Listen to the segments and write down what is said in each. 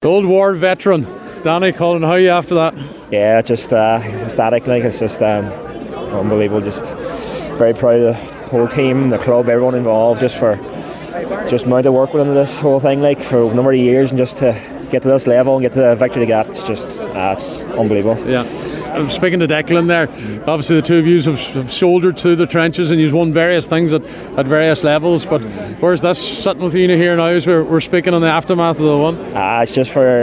The old war veteran, Danny Cullen, how are you after that? Yeah, just ecstatic, like it's just unbelievable. Just very proud of the whole team, the club, everyone involved, just for just amount of work went into this whole thing, like for a number of years, and just to get to this level and get to the victory to get, it's just it's unbelievable. Yeah. Speaking to Declan there, obviously the two of you have shouldered through the trenches and you've won various things at various levels, but where's this sitting with you here now as we're speaking on the aftermath of the one? It's just for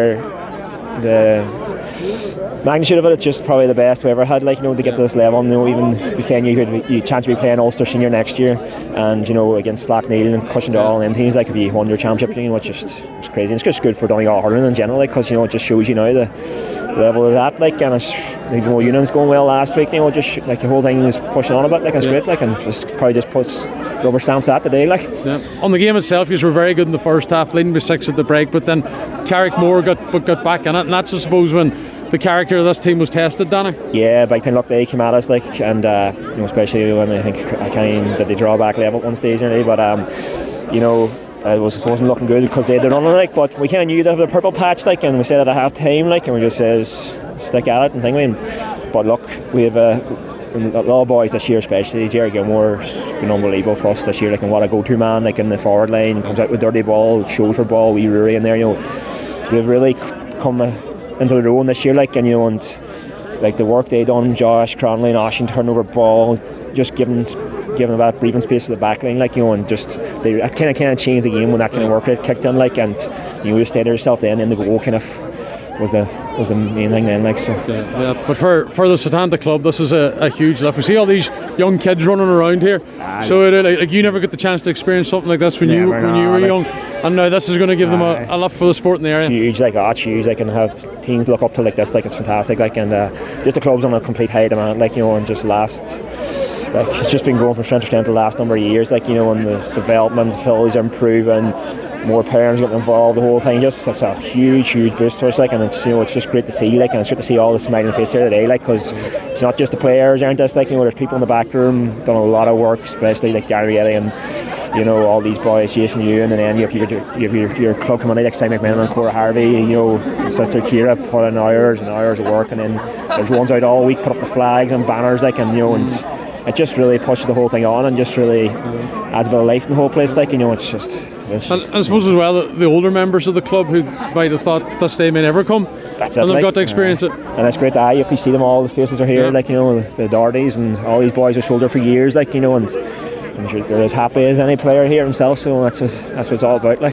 the magnitude of it. It's just probably the best we ever had, like, you know, to get to this level. You know, even be saying you chance to be playing Ulster Senior next year, and you know, against Slackneil and Cushendall and teams, like if you won your championship, you know, it's crazy. And it's just good for Donegal hurling in general, like, because you know it just shows you now the level of that, like, and it's, you know, Union's going well last week, you know, just like the whole thing is pushing on a bit, like, it's great, like, and just probably just puts rubber stamps at today, like. Yeah. On the game itself, you were very good in the first half, leading by 6 at the break, but then Carrickmore got back in it, and that's, I suppose, when the character of this team was tested, Danny. Yeah, big time luck they came at us, like, and you know, especially when I think did they draw back level at one stage nearly, but you know, it wasn't looking good because they had the running, like, but we kind of knew they have the purple patch, like, and we said it at half time, like, and we just says stick at it and thing. But look, we have a lot of boys this year, especially Jerry Gilmore's been unbelievable for us this year, like, and what a go-to man, like, in the forward line, comes out with dirty ball, shows for ball, wee Rory in there, you know, we've really come into their own this year, like, and you know, and like the work they done, Josh Cronley and Oshin turning over ball, just giving a bit of breathing space for the back line, like, you know, and just they kind of changed the game when that kind of work rate kicked in, like, and you know, you stayed there yourself then, and the goal kind of was the main thing then, like, so. Yeah, but for the Setanta club, this is a huge lift. We see all these young kids running around here, so like you never get the chance to experience something like this when you were young, and now this is going to give them a lift for the sport in the area. Huge, like, it's huge, like, and have teams look up to like this, like, it's fantastic, like, and just the club's on a complete high demand, like, you know, and just like, it's just been going from strength to strength the last number of years, like, you know, and the development, the facilities are improving, more parents getting involved, the whole thing, just, it's a huge boost to us, like, and it's, you know, it's just great to see, like, and it's great to see all the smiling faces here today, like, because it's not just the players, aren't this, like, you know, there's people in the back room done a lot of work, especially like Gary Eddy and, you know, all these boys, Jason Ewan, and then you have your club coming in, like Simon McMahon and Cora Harvey, you know, Sister Kira put in hours and hours of work, and then there's ones out all week, put up the flags and banners, like, and you know, and it just really pushes the whole thing on and just really adds a bit of life in the whole place, like, you know, it's just. And I suppose as well the older members of the club who might have thought this day may never come, that's and it, they've like, got to experience it. And it's great that you can see them all, the faces are here, like, you know, the Dohertys and all these boys are shoulder for years, like, you know, and I'm sure they're as happy as any player here himself, so that's what it's all about, like.